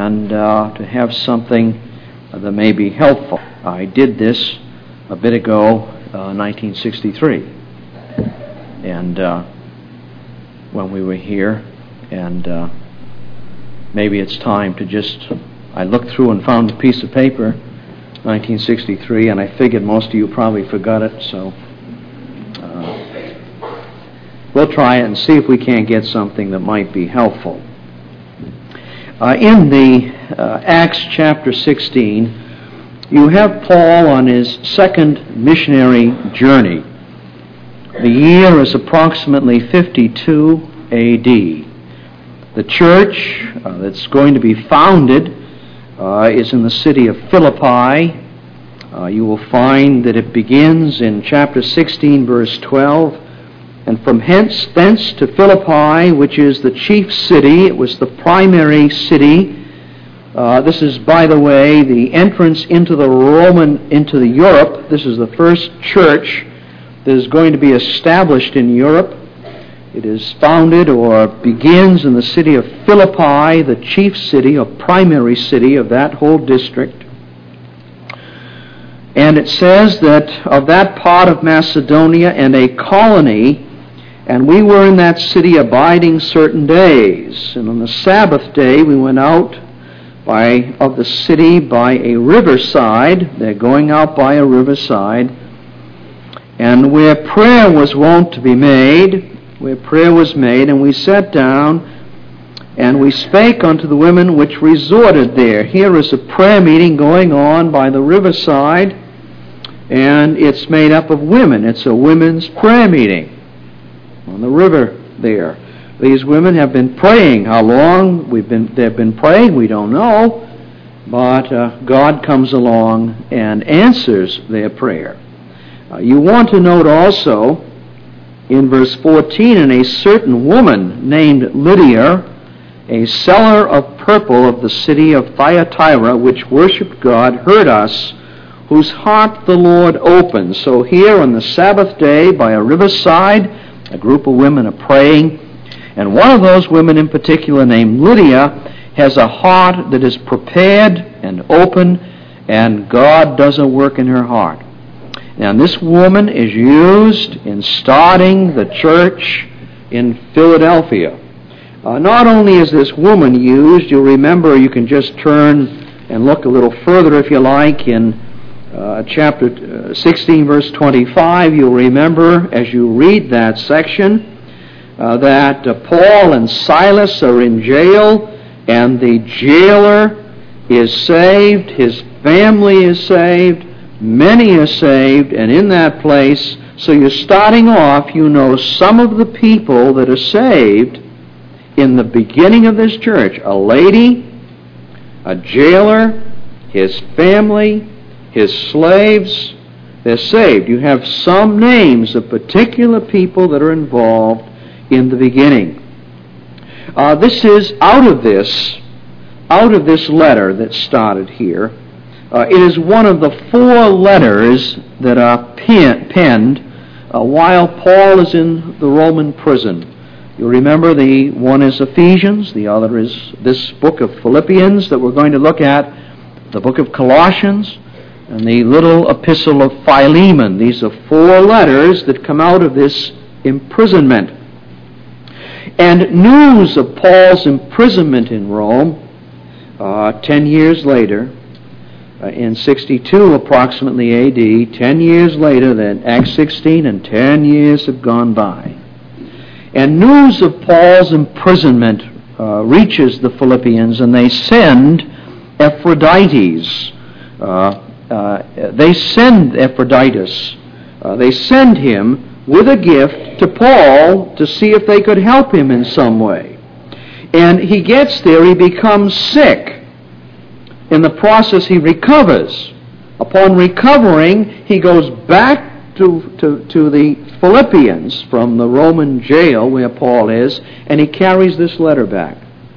and to have something that may be helpful. I did this a bit ago, 1963, and when we were here, and maybe it's time to I looked through and found a piece of paper, 1963, and I figured most of you probably forgot it, so we'll try it and see if we can't get something that might be helpful. In the Acts chapter 16, you have Paul on his second missionary journey. The year is approximately 52 A.D. The church that's going to be founded is in the city of Philippi. You will find that it begins in chapter 16, verse 12, and from thence to Philippi, which is the chief city. It was the primary city. This is, by the way, the entrance into the Europe. This is the first church that is going to be established in Europe. It is founded or begins in the city of Philippi, the chief city or primary city of that whole district. And it says that of that part of Macedonia and a colony, and we were in that city abiding certain days. And on the Sabbath day we went out of the city by a riverside. They're going out by a riverside. And where prayer was wont to be made, and we sat down, and we spake unto the women which resorted there. Here is a prayer meeting going on by the riverside, and it's made up of women. It's a women's prayer meeting on the river there. These women have been praying. How long they've been praying, we don't know, but God comes along and answers their prayer. You want to note also in verse 14, and a certain woman named Lydia, a seller of purple of the city of Thyatira, which worshipped God, heard us, whose heart the Lord opened. So here on the Sabbath day by a riverside, a group of women are praying, and one of those women in particular, named Lydia, has a heart that is prepared and open, and God does a work in her heart. Now, this woman is used in starting the church in Philadelphia. Not only is this woman used, you'll remember, you can just turn and look a little further if you like, in chapter 16, verse 25, you'll remember as you read that section that Paul and Silas are in jail, and the jailer is saved, his family is saved, many are saved, and in that place, so you're starting off, you know some of the people that are saved in the beginning of this church. A lady, a jailer, his family, his slaves, they're saved. You have some names of particular people that are involved in the beginning. This is out of this letter that started here. It is one of the 4 letters that are penned while Paul is in the Roman prison. You remember the one is Ephesians, the other is this book of Philippians that we're going to look at, the book of Colossians, and the little epistle of Philemon. These are 4 letters that come out of this imprisonment. And news of Paul's imprisonment in Rome 10 years later, in 62 approximately A.D., 10 years later, then Acts 16, and 10 years have gone by. And news of Paul's imprisonment reaches the Philippians, and they send Epaphroditus. They send him with a gift to Paul to see if they could help him in some way. And he gets there, he becomes sick. In the process, he recovers. Upon recovering, he goes back to the Philippians from the Roman jail where Paul is, and he carries this letter back.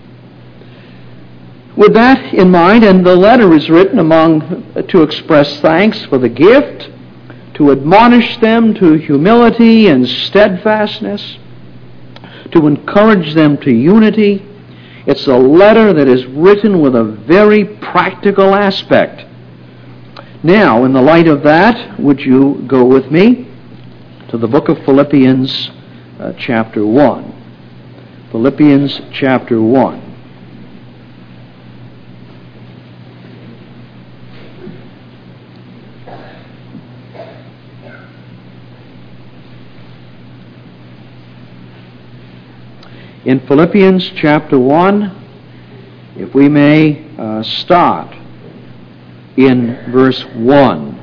With that in mind, and the letter is written to express thanks for the gift, to admonish them to humility and steadfastness, to encourage them to unity. It's a letter that is written with a very practical aspect. Now, in the light of that, would you go with me to the book of Philippians chapter 1. Philippians chapter 1. In Philippians chapter 1, if we may start in verse 1.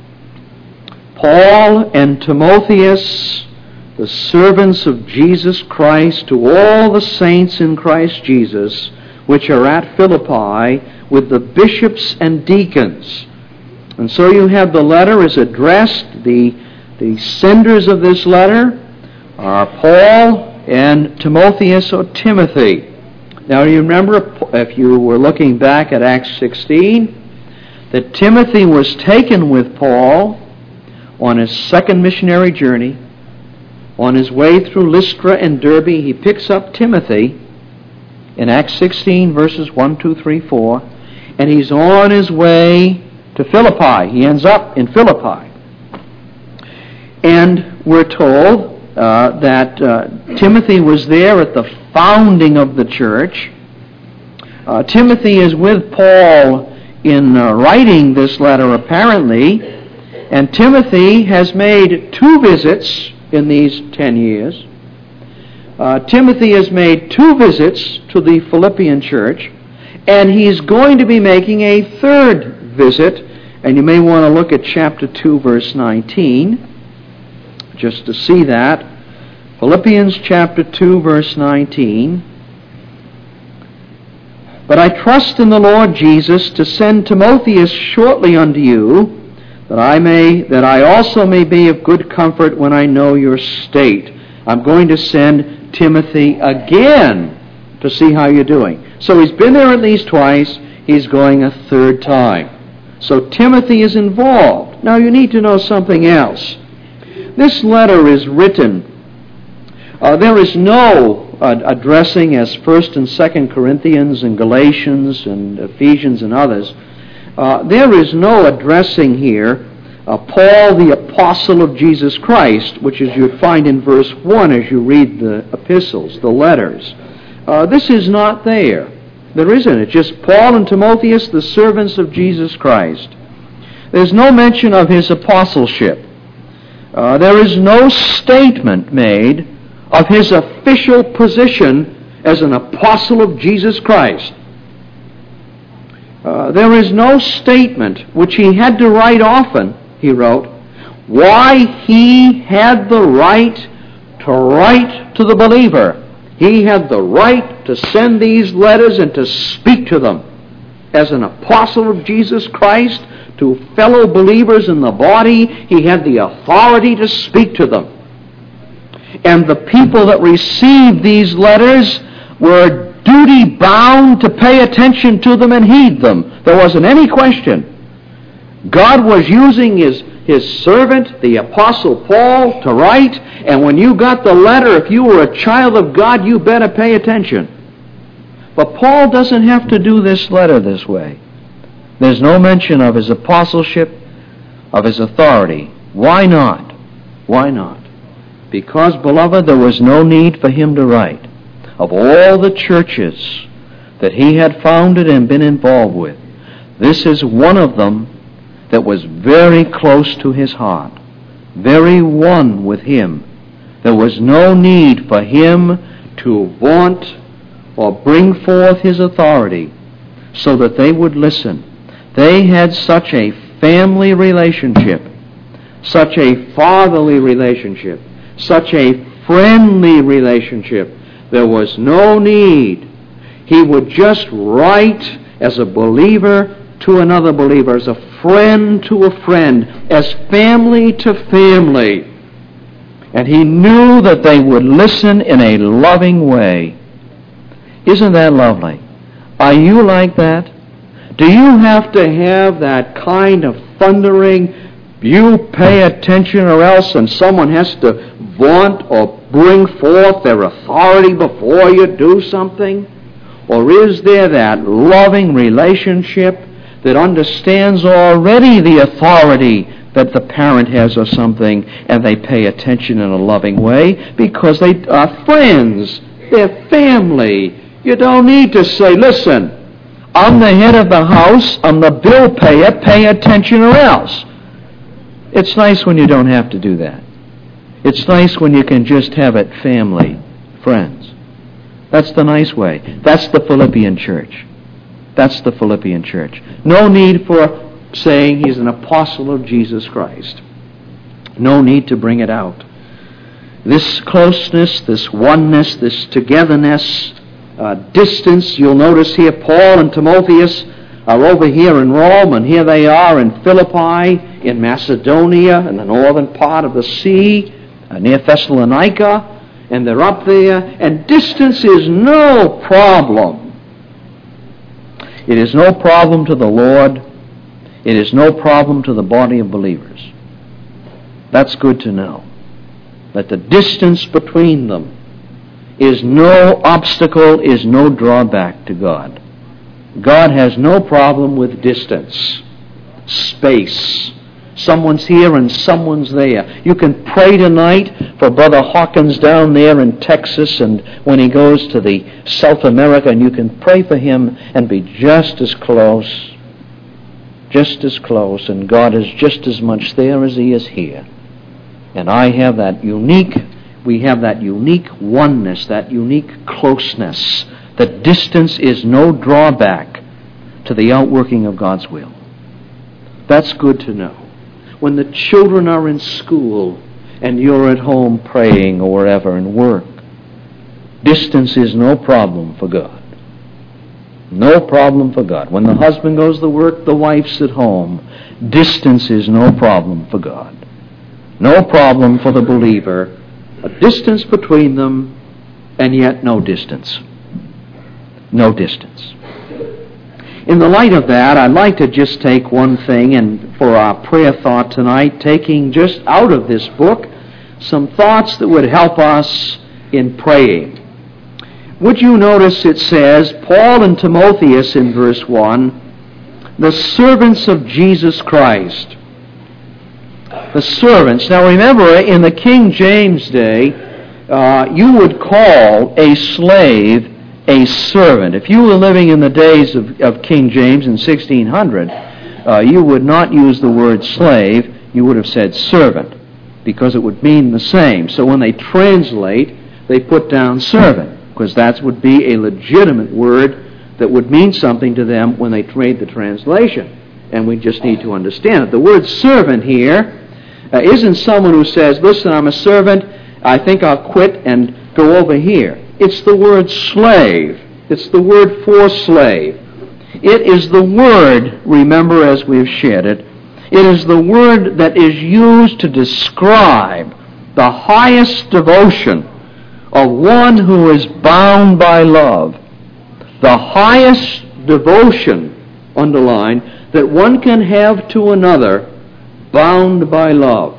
Paul and Timotheus, the servants of Jesus Christ, to all the saints in Christ Jesus, which are at Philippi, with the bishops and deacons. And so you have the letter is addressed. The senders of this letter are Paul and Timotheus or Timothy. Now you remember, if you were looking back at Acts 16, that Timothy was taken with Paul on his second missionary journey. On his way through Lystra and Derbe, he picks up Timothy in Acts 16, verses 1, 2, 3, 4, and he's on his way to Philippi. He ends up in Philippi. And we're told that Timothy was there at the founding of the church. Timothy is with Paul in writing this letter, apparently, and Timothy has made 2 visits in these 10 years. Timothy has made 2 visits to the Philippian church, and he's going to be making a 3rd visit, and you may want to look at chapter 2, verse 19, just to see that. Philippians chapter 2, verse 19. But I trust in the Lord Jesus to send Timotheus shortly unto you, that I also may be of good comfort when I know your state. I'm going to send Timothy again to see how you're doing. So he's been there at least twice. He's going a 3rd time. So Timothy is involved. Now you need to know something else. This letter is written. There is no addressing as 1st and 2nd Corinthians and Galatians and Ephesians and others. There is no addressing here Paul the apostle of Jesus Christ, which is you'd find in verse 1 as you read the epistles, the letters. This is not there. There isn't. It's just Paul and Timotheus, the servants of Jesus Christ. There's no mention of his apostleship. There is no statement made of his official position as an apostle of Jesus Christ. There is no statement, which he had to write often, he wrote, why he had the right to write to the believer. He had the right to send these letters and to speak to them. As an apostle of Jesus Christ to fellow believers in the body, he had the authority to speak to them. And the people that received these letters were duty-bound to pay attention to them and heed them. There wasn't any question. God was using his servant, the Apostle Paul, to write, and when you got the letter, if you were a child of God, you better pay attention. But Paul doesn't have to do this letter this way. There's no mention of his apostleship, of his authority. Why not? Why not? Because, beloved, there was no need for him to write. Of all the churches that he had founded and been involved with, this is one of them that was very close to his heart, very one with him. There was no need for him to vaunt or bring forth his authority so that they would listen. They had such a family relationship, such a fatherly relationship, such a friendly relationship. There was no need. He would just write as a believer to another believer, as a friend to a friend, as family to family. And he knew that they would listen in a loving way. Isn't that lovely? Are you like that? Do you have to have that kind of thundering, you pay attention or else, and someone has to vaunt or bring forth their authority before you do something? Or is there that loving relationship that understands already the authority that the parent has or something, and they pay attention in a loving way because they are friends, they're family. You don't need to say, listen, I'm the head of the house, I'm the bill payer, pay attention or else. It's nice when you don't have to do that. It's nice when you can just have it family, friends. That's the nice way. That's the Philippian church. That's the Philippian church. No need for saying he's an apostle of Jesus Christ. No need to bring it out. This closeness, this oneness, this togetherness, distance, you'll notice here Paul and Timotheus are over here in Rome, and here they are in Philippi, in Macedonia, in the northern part of the sea, near Thessalonica, and they're up there, and distance is no problem. It is no problem to the Lord. It is no problem to the body of believers. That's good to know. That the distance between them is no obstacle, is no drawback to God. God has no problem with distance, space. Someone's here and someone's there. You can pray tonight for Brother Hawkins down there in Texas, and when he goes to the South America, and you can pray for him and be just as close, and God is just as much there as he is here. And we have that unique oneness, that unique closeness. That distance is no drawback to the outworking of God's will. That's good to know. When the children are in school and you're at home praying or wherever and work, distance is no problem for God. No problem for God. When the husband goes to work, the wife's at home. Distance is no problem for God. No problem for the believer. A distance between them, and yet no distance. No distance. In the light of that, I'd like to just take one thing, and for our prayer thought tonight, taking just out of this book some thoughts that would help us in praying. Would you notice it says, Paul and Timotheus in verse 1, the servants of Jesus Christ. The servants. Now remember, in the King James day, you would call a slave a servant. If you were living in the days of King James in 1600, you would not use the word slave, you would have said servant, because it would mean the same. So when they translate, they put down servant, because that would be a legitimate word that would mean something to them when they made the translation. And we just need to understand it. The word servant here isn't someone who says, listen, I'm a servant, I think I'll quit and go over here. It's the word slave. It's the word for slave. It is the word, remember as we've shared it, it is the word that is used to describe the highest devotion of one who is bound by love. The highest devotion, underline, that one can have to another bound by love.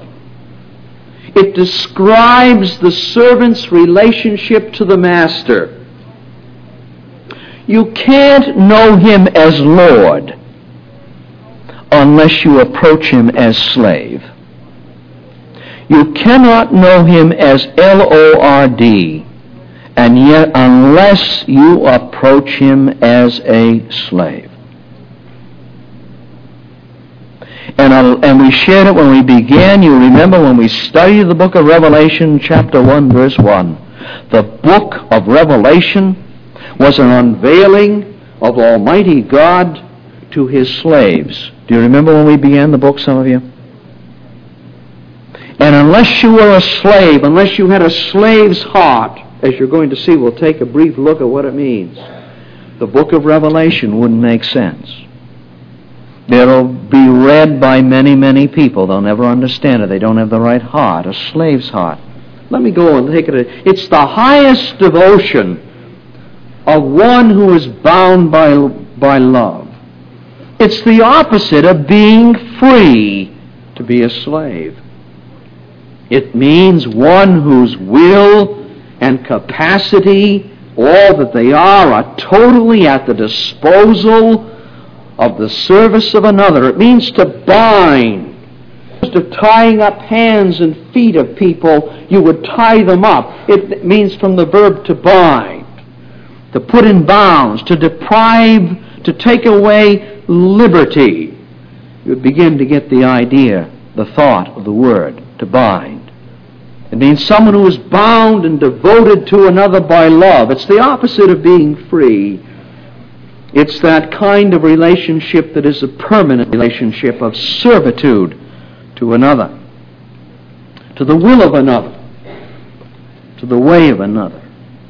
It describes the servant's relationship to the master. You can't know him as Lord unless you approach him as slave. You cannot know him as Lord, and yet unless you approach him as a slave. And we shared it when we began. You remember when we studied the book of Revelation, chapter 1, verse 1. The book of Revelation was an unveiling of Almighty God to his slaves. Do you remember when we began the book, some of you? And unless you were a slave, unless you had a slave's heart, as you're going to see, we'll take a brief look at what it means. The book of Revelation wouldn't make sense. It'll be read by many, many people. They'll never understand it. They don't have the right heart, a slave's heart. Let me go and take it. It's the highest devotion of one who is bound by love. It's the opposite of being free to be a slave. It means one whose will and capacity all that they are totally at the disposal of the service of another. It means to bind. Instead of tying up hands and feet of people, you would tie them up. It means from the verb to bind, to put in bounds, to deprive, to take away liberty. You would begin to get the idea, the thought of the word, to bind. It means someone who is bound and devoted to another by love. It's the opposite of being free. It's that kind of relationship that is a permanent relationship of servitude to another, to the will of another, to the way of another.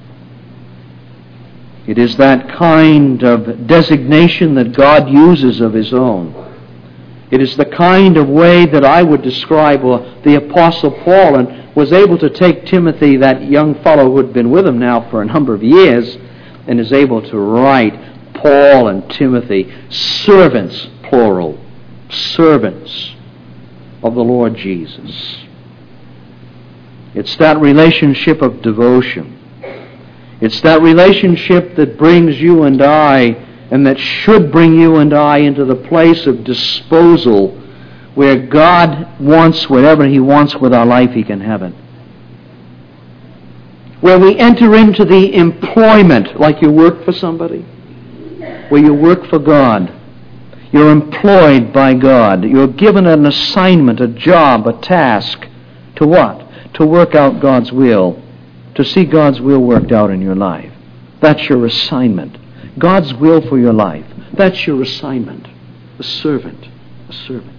It is that kind of designation that God uses of His own. It is the kind of way that I would describe the Apostle Paul, and was able to take Timothy, that young fellow who had been with him now for a number of years, and is able to write Paul and Timothy, servants, plural, servants of the Lord Jesus. It's that relationship of devotion. It's that relationship that brings you and I, and that should bring you and I into the place of disposal where God wants whatever He wants with our life, He can have it. Where we enter into the employment, like you work for somebody, where you work for God. You're employed by God. You're given an assignment, a job, a task. To what? To work out God's will. To see God's will worked out in your life. That's your assignment. God's will for your life. That's your assignment. A servant. A servant.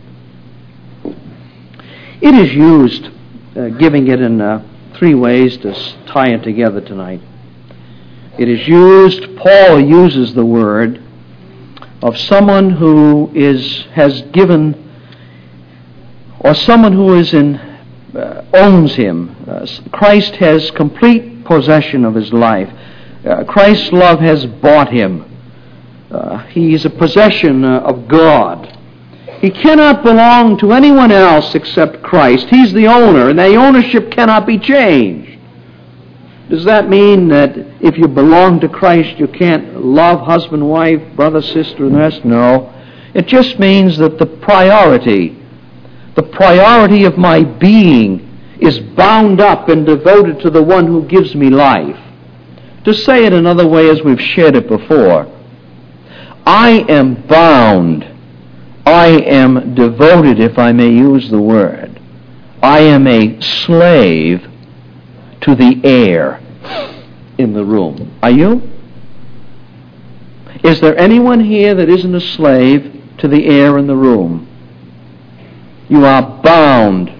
It is used, giving it in 3 ways to tie it together tonight. It is used, Paul uses the word of someone who has given, or someone who is owns him. Christ has complete possession of his life. Christ's love has bought him. He is a possession of God. He cannot belong to anyone else except Christ. He's the owner, and the ownership cannot be changed. Does that mean that if you belong to Christ, you can't love husband, wife, brother, sister, and the rest? No. It just means that the priority of my being is bound up and devoted to the one who gives me life. To say it another way, as we've shared it before, I am bound. I am devoted, if I may use the word. I am a slave to the heir in the room. Are you? Is there anyone here that isn't a slave to the heir in the room? You are bound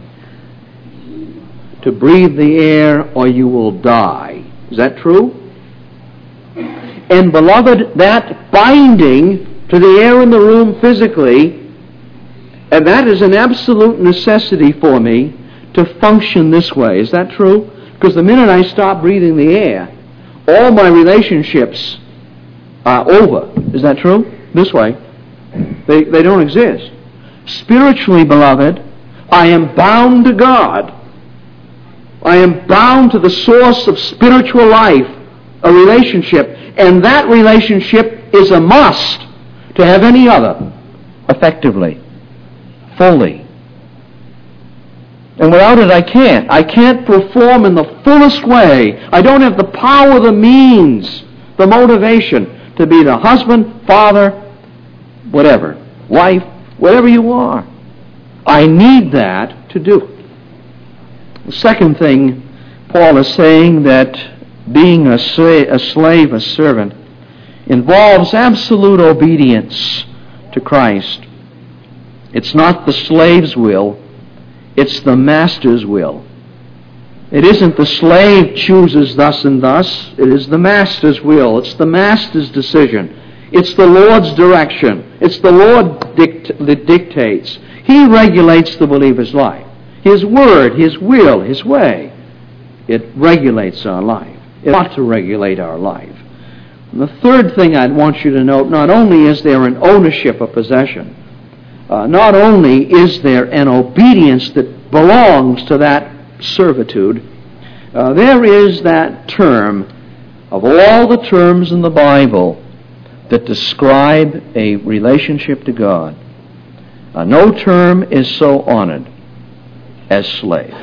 to breathe the air or you will die. Is that true? And beloved, that binding to the air in the room physically, and that is an absolute necessity for me to function this way. Is that true? Because the minute I stop breathing the air, all my relationships are over. Is that true? This way. They don't exist. Spiritually, beloved, I am bound to God. I am bound to the source of spiritual life, a relationship, and that relationship is a must to have any other, effectively, fully. And without it, I can't. I can't perform in the fullest way. I don't have the power, the means, the motivation to be the husband, father, whatever, wife, whatever you are. I need that to do it. The second thing, Paul is saying that being a slave, a servant, involves absolute obedience to Christ. It's not the slave's will, it's the master's will. It isn't the slave chooses thus and thus, it is the master's will. It's the master's decision. It's the Lord's direction. It's the Lord that dictates. He regulates the believer's life. His word, His will, His way. It regulates our life. It ought to regulate our life. And the third thing I'd want you to note, not only is there an ownership of possession, not only is there an obedience that belongs to that servitude, there is that term Of all the terms in the Bible that describe a relationship to God, no term is so honored as slave.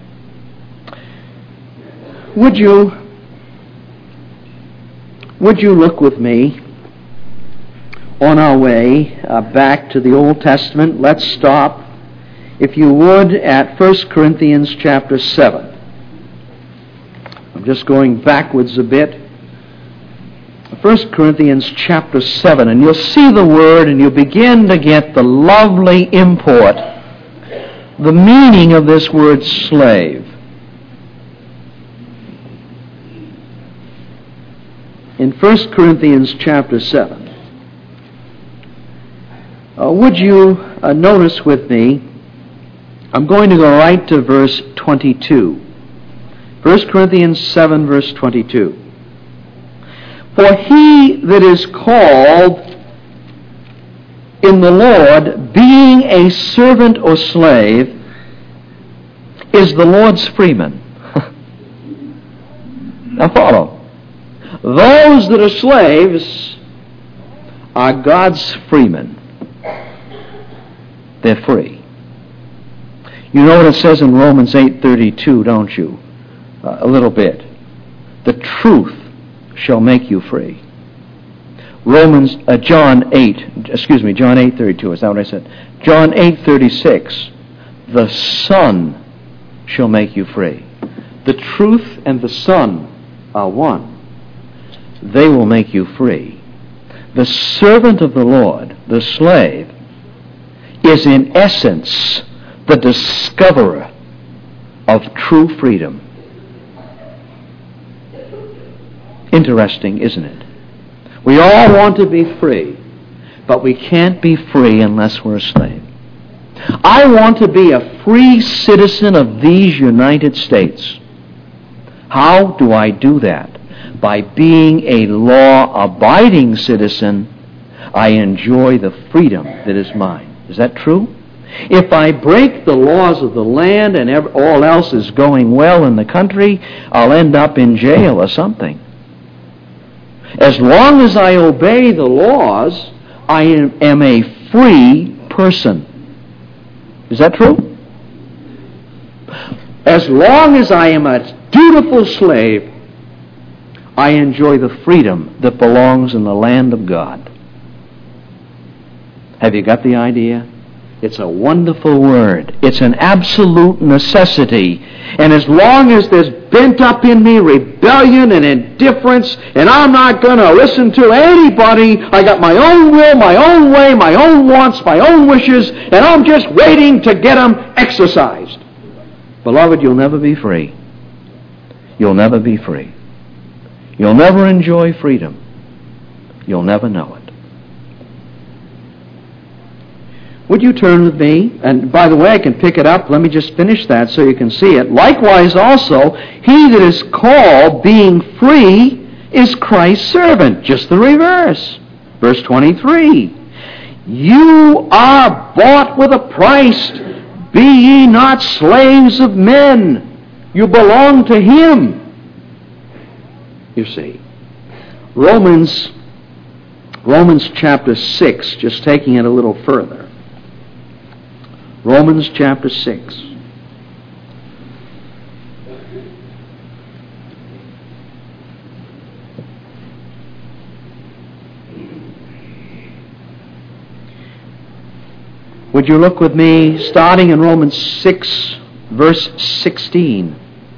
Would you look with me on our way back to the Old Testament? Let's stop, if you would, at 1 Corinthians chapter 7. I'm just going backwards a bit. 1 Corinthians chapter 7, and you'll see the word and you'll begin to get the lovely import, the meaning of this word slave. In 1 Corinthians chapter 7, would you notice with me, I'm going to go right to verse 22. 1 Corinthians 7, verse 22. For he that is called in the Lord, being a servant or slave, is the Lord's freeman. Now follow. Those that are slaves are God's freemen. They're free. You know what it says in Romans 8:32, don't you? A little bit. The truth shall make you free. John 8:32, is that what I said? John 8:36, the Son shall make you free. The truth and the Son are one. They will make you free. The servant of the Lord, the slave, is in essence the discoverer of true freedom. Interesting, isn't it? We all want to be free, but we can't be free unless we're a slave. I want to be a free citizen of these United States. How do I do that? By being a law-abiding citizen, I enjoy the freedom that is mine. Is that true? If I break the laws of the land and all else is going well in the country, I'll end up in jail or something. As long as I obey the laws, I am a free person. Is that true? As long as I am a dutiful slave, I enjoy the freedom that belongs in the land of God. Have you got the idea? It's a wonderful word. It's an absolute necessity. And as long as there's bent up in me rebellion and indifference, and I'm not going to listen to anybody, I got my own will, my own way, my own wants, my own wishes, and I'm just waiting to get them exercised. Beloved, you'll never be free. You'll never be free. You'll never enjoy freedom. You'll never know it. Would you turn with me? And by the way, I can pick it up. Let me just finish that so you can see it. Likewise also, he that is called, being free, is Christ's servant. Just the reverse. Verse 23. You are bought with a price. Be ye not slaves of men. You belong to him. You see. Romans chapter 6, just taking it a little further. Romans chapter 6. Would you look with me, starting in Romans 6, verse 16.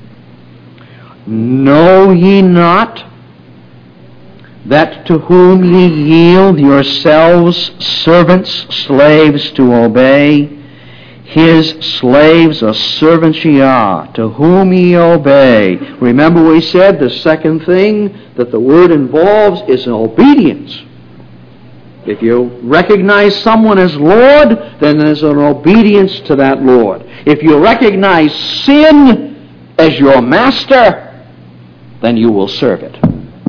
Know ye not that to whom ye yield yourselves servants, slaves to obey, his slaves or servants ye are, to whom ye obey. Remember we said the second thing that the word involves is an obedience. If you recognize someone as Lord, then there's an obedience to that Lord. If you recognize sin as your master, then you will serve it.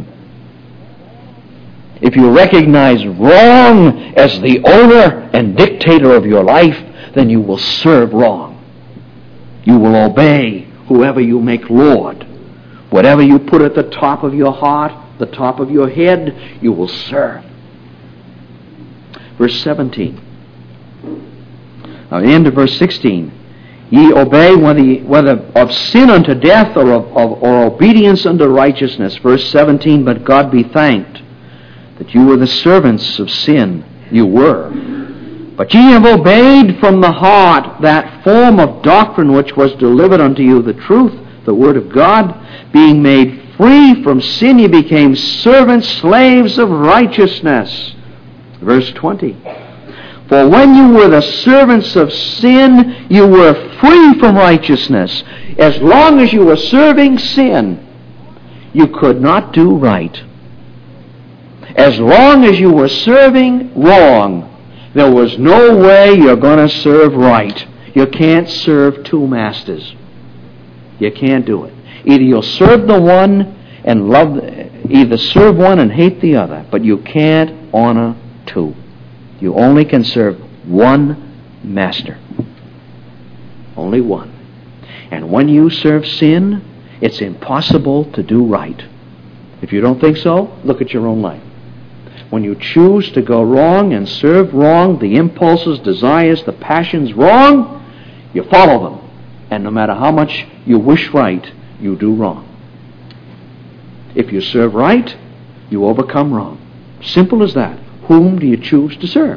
If you recognize wrong as the owner and dictator of your life, then you will serve wrong. You will obey whoever you make Lord, Whatever you put at the top of your heart, the top of your head, you will serve. Verse 17. Now, the end of verse 16. Ye obey whether of sin unto death or obedience unto righteousness. Verse 17. But God be thanked that you were the servants of sin. You were. But ye have obeyed from the heart that form of doctrine which was delivered unto you, the truth, the word of God. Being made free from sin, ye became servants, slaves of righteousness. Verse 20. For when you were the servants of sin, you were free from righteousness. As long as you were serving sin, you could not do right. As long as you were serving wrong, there was no way you're going to serve right. You can't serve two masters. You can't do it. Either you'll serve the one and either serve one and hate the other, but you can't honor two. You only can serve one master. Only one. And when you serve sin, it's impossible to do right. If you don't think so, look at your own life. When you choose to go wrong and serve wrong, the impulses, desires, the passions wrong, you follow them. And no matter how much you wish right, you do wrong. If you serve right, you overcome wrong. Simple as that. Whom do you choose to serve?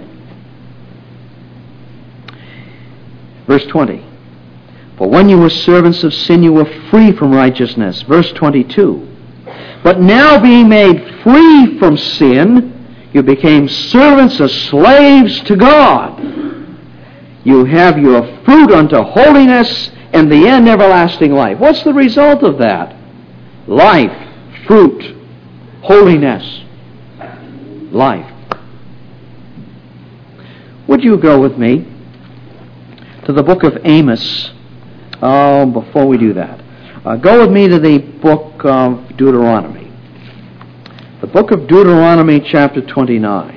Verse 20. For when you were servants of sin, you were free from righteousness. Verse 22. But now being made free from sin, you became servants or slaves to God. You have your fruit unto holiness, and the end everlasting life. What's the result of that? Life, fruit, holiness, life. Would you go with me to the book of Amos? Before we do that, go with me to the book of Deuteronomy. The book of Deuteronomy, chapter 29.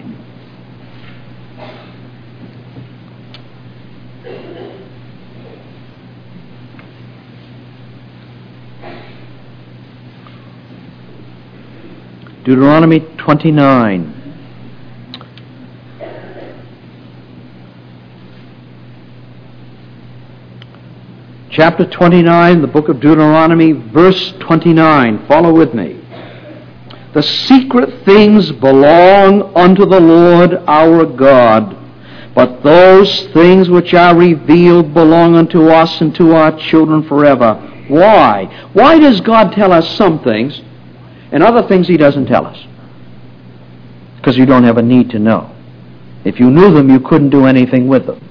Deuteronomy 29. Chapter 29, the book of Deuteronomy, verse 29. Follow with me. The secret things belong unto the Lord our God, but those things which are revealed belong unto us and to our children forever. Why? Why does God tell us some things and other things He doesn't tell us? Because you don't have a need to know. If you knew them, you couldn't do anything with them.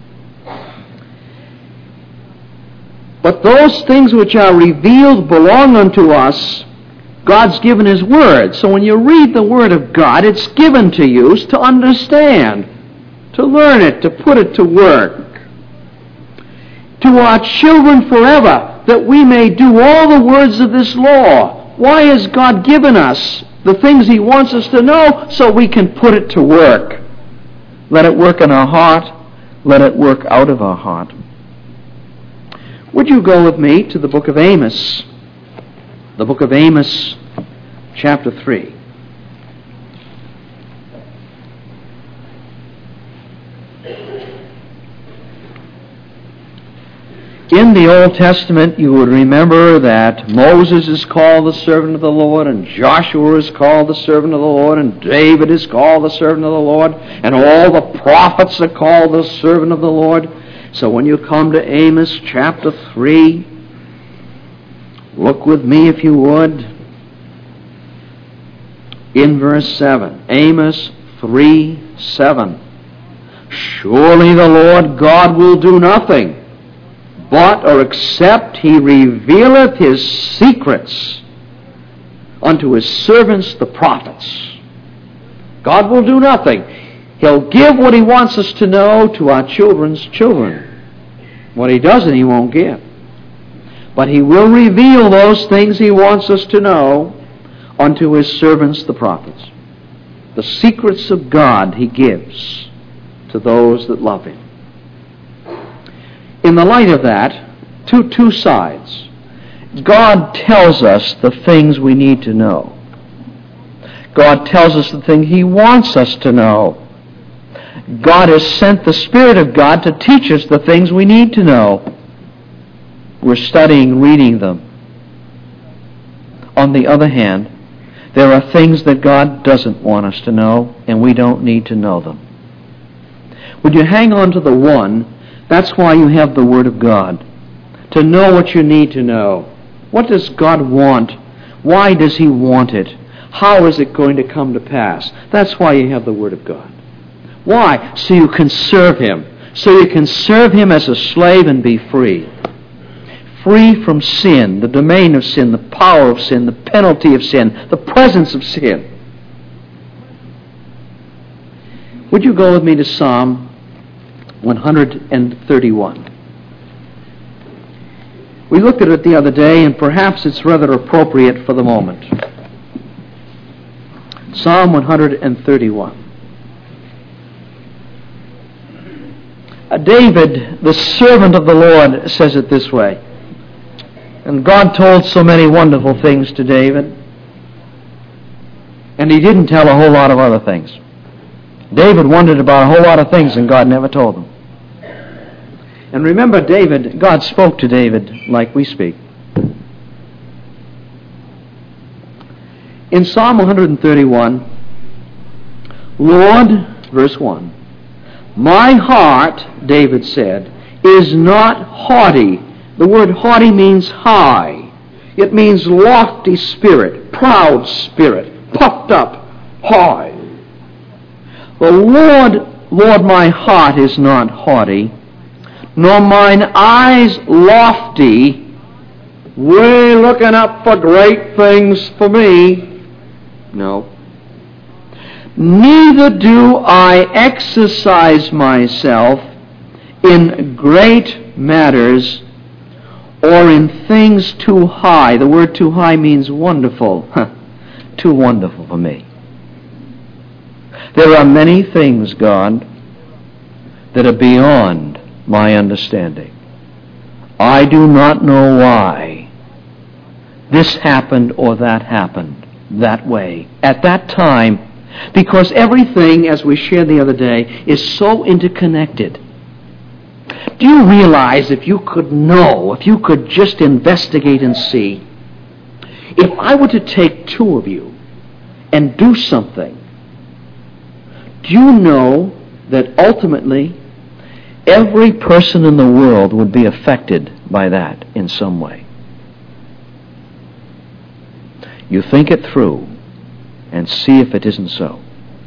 But those things which are revealed belong unto us. God's given His Word. So when you read the Word of God, it's given to you to understand, to learn it, to put it to work. To our children forever, that we may do all the words of this law. Why has God given us the things He wants us to know? So we can put it to work. Let it work in our heart. Let it work out of our heart. Would you go with me to the book of Amos? The book of Amos, chapter 3. In the Old Testament, you would remember that Moses is called the servant of the Lord, and Joshua is called the servant of the Lord, and David is called the servant of the Lord, and all the prophets are called the servant of the Lord. So when you come to Amos chapter 3, look with me if you would. In verse 7, Amos 3:7. Surely the Lord God will do nothing, but or except He revealeth His secrets unto His servants the prophets. God will do nothing. He'll give what He wants us to know to our children's children. What He doesn't, He won't give. But He will reveal those things He wants us to know unto His servants, the prophets. The secrets of God He gives to those that love Him. In the light of that, two sides. God tells us the things we need to know. God tells us the thing He wants us to know. God has sent the Spirit of God to teach us the things we need to know. We're studying, reading them. On the other hand, there are things that God doesn't want us to know, and we don't need to know them. Would you hang on to the one? That's why you have the Word of God. To know what you need to know. What does God want? Why does He want it? How is it going to come to pass? That's why you have the Word of God. Why? So you can serve Him. So you can serve Him as a slave and be free. Free from sin, the domain of sin, the power of sin, the penalty of sin, the presence of sin. Would you go with me to Psalm 131? We looked at it the other day, and perhaps it's rather appropriate for the moment. Psalm 131. David, the servant of the Lord, says it this way. And God told so many wonderful things to David. And He didn't tell a whole lot of other things. David wondered about a whole lot of things, and God never told him. And remember, God spoke to David like we speak. In Psalm 131, Lord, verse 1, my heart, David said, is not haughty. The word haughty means high. It means lofty spirit, proud spirit, puffed up, high. The Lord, my heart is not haughty, nor mine eyes lofty, way looking up for great things for me. No. Neither do I exercise myself in great matters or in things too high. The word too high means wonderful. Too wonderful for me. There are many things, God, that are beyond my understanding. I do not know why this happened or that happened that way at that time, because everything, as we shared the other day, is so interconnected. Do you realize if you could just investigate and see, if I were to take two of you and do something, do you know that ultimately every person in the world would be affected by that in some way? You think it through and see if it isn't so.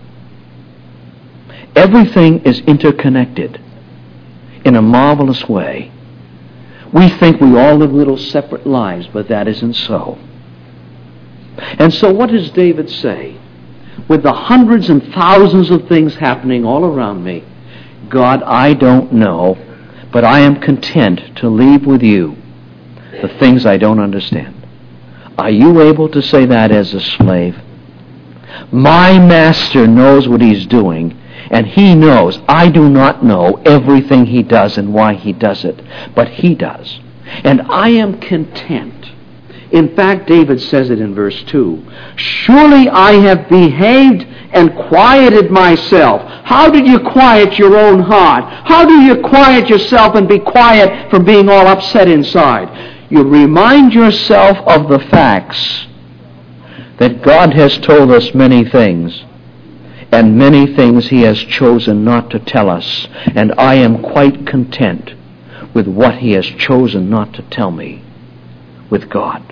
Everything is interconnected in a marvelous way. We think we all live little separate lives, but that isn't so. And so what does David say? With the hundreds and thousands of things happening all around me, God, I don't know, but I am content to leave with you the things I don't understand. Are you able to say that as a slave? My master knows what he's doing, and he knows I do not know everything he does and why he does it, but he does. And I am content. In fact, David says it in verse 2. Surely I have behaved and quieted myself. How did you quiet your own heart? How do you quiet yourself and be quiet from being all upset inside? You remind yourself of the facts that God has told us many things, and many things He has chosen not to tell us, and I am quite content with what He has chosen not to tell me with God.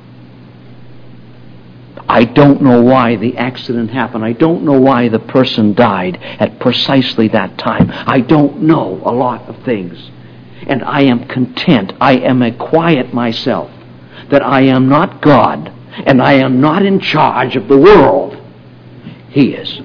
I don't know why the accident happened. I don't know why the person died at precisely that time. I don't know a lot of things. And I am content. I am a quiet myself that I am not God and I am not in charge of the world. He is.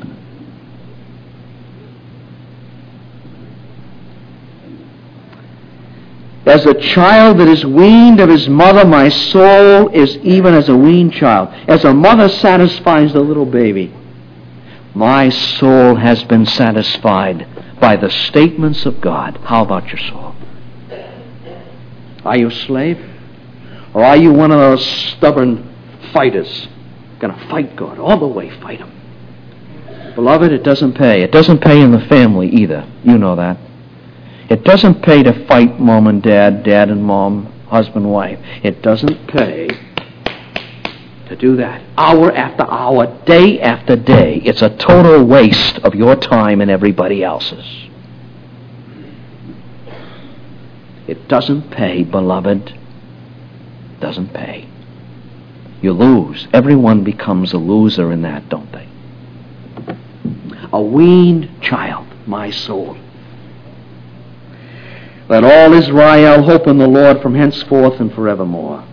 As a child that is weaned of his mother, my soul is even as a weaned child. As a mother satisfies the little baby, my soul has been satisfied by the statements of God. How about your soul? Are you a slave? Or are you one of those stubborn fighters? Going to fight God all the way, fight Him. Beloved, it doesn't pay. It doesn't pay in the family either. You know that. It doesn't pay to fight mom and dad, dad and mom, husband, wife. It doesn't pay to do that hour after hour, day after day. It's a total waste of your time and everybody else's. It doesn't pay, beloved. It doesn't pay. You lose. Everyone becomes a loser in that, don't they? A weaned child, my soul. Let all Israel hope in the Lord from henceforth and forevermore.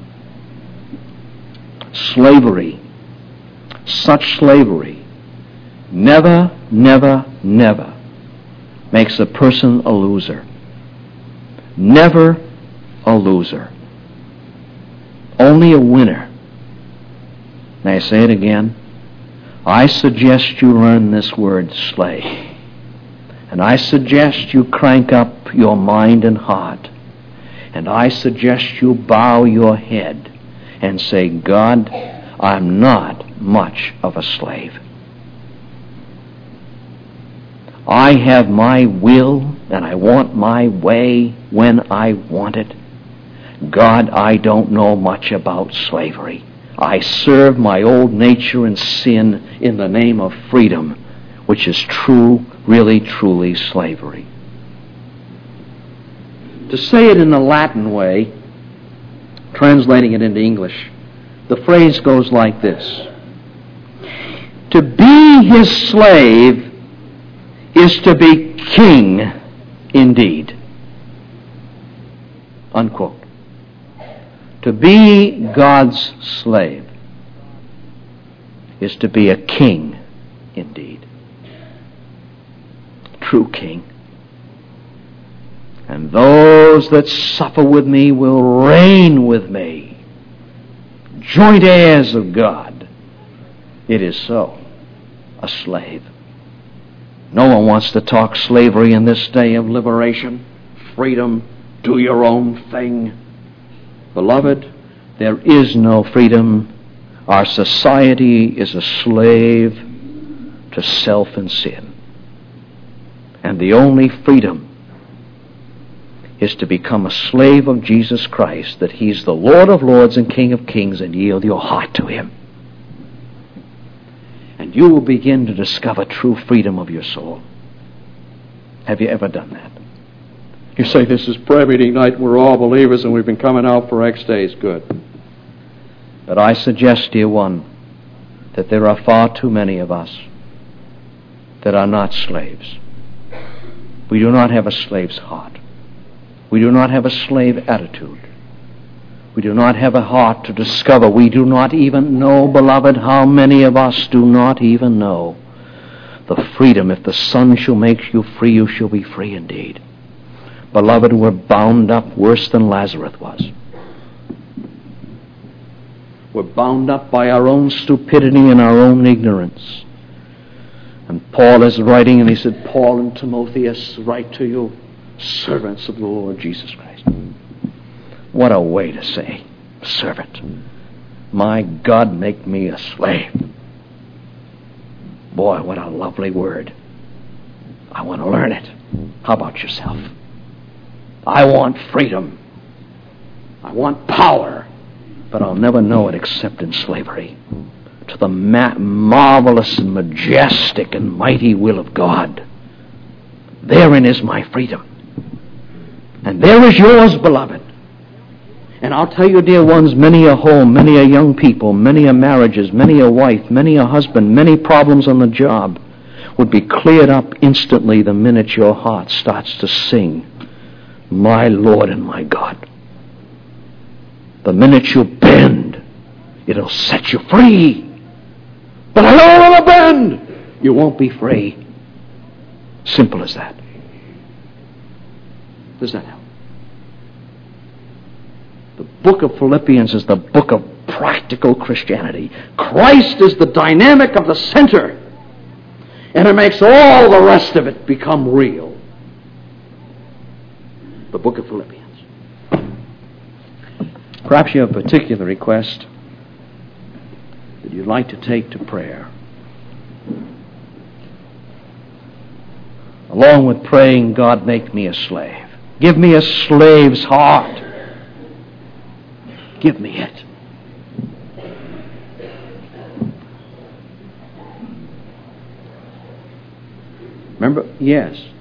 Slavery, such slavery, never, never, never makes a person a loser. Never a loser. Only a winner. May I say it again? I suggest you learn this word, slave. And I suggest you crank up your mind and heart. And I suggest you bow your head and say, God, I'm not much of a slave. I have my will and I want my way when I want it. God, I don't know much about slavery. I serve my old nature and sin in the name of freedom, which is true, really, truly slavery. To say it in the Latin way, translating it into English, the phrase goes like this. To be his slave is to be king indeed. Unquote. To be God's slave is to be a king indeed. True king. And those that suffer with me will reign with me, joint heirs of God. It is so. A slave. No one wants to talk slavery in this day of liberation, freedom, do your own thing. Beloved, there is no freedom. Our society is a slave to self and sin. And the only freedom is to become a slave of Jesus Christ, that He's the Lord of lords and King of kings, and yield your heart to Him. And you will begin to discover true freedom of your soul. Have you ever done that? You say, this is prayer meeting night, we're all believers and we've been coming out for X days. Good. But I suggest, dear one, that there are far too many of us that are not slaves. We do not have a slave's heart. We do not have a slave attitude. We do not have a heart to discover. We do not even know, beloved, how many of us do not even know the freedom. If the Son shall make you free, you shall be free indeed. Beloved, we're bound up worse than Lazarus was. We're bound up by our own stupidity and our own ignorance. And Paul is writing, and he said, Paul and Timotheus write to you, servants of the Lord Jesus Christ. What a way to say, servant. My God, make me a slave. Boy, what a lovely word. I want to learn it. How about yourself? I want freedom. I want power. But I'll never know it except in slavery to the marvelous and majestic and mighty will of God. Therein is my freedom. And there is yours, beloved. And I'll tell you, dear ones, many a home, many a young people, many a marriages, many a wife, many a husband, many problems on the job would be cleared up instantly the minute your heart starts to sing, my Lord and my God. The minute you bend, it'll set you free. But I don't want to bend. You won't be free. Simple as that. Does that help? The book of Philippians is the book of practical Christianity. Christ is the dynamic of the center, and it makes all the rest of it become real. The book of Philippians. Perhaps you have a particular request that you'd like to take to prayer. Along with praying, God, make me a slave. Give me a slave's heart. Give me it. Remember? Yes.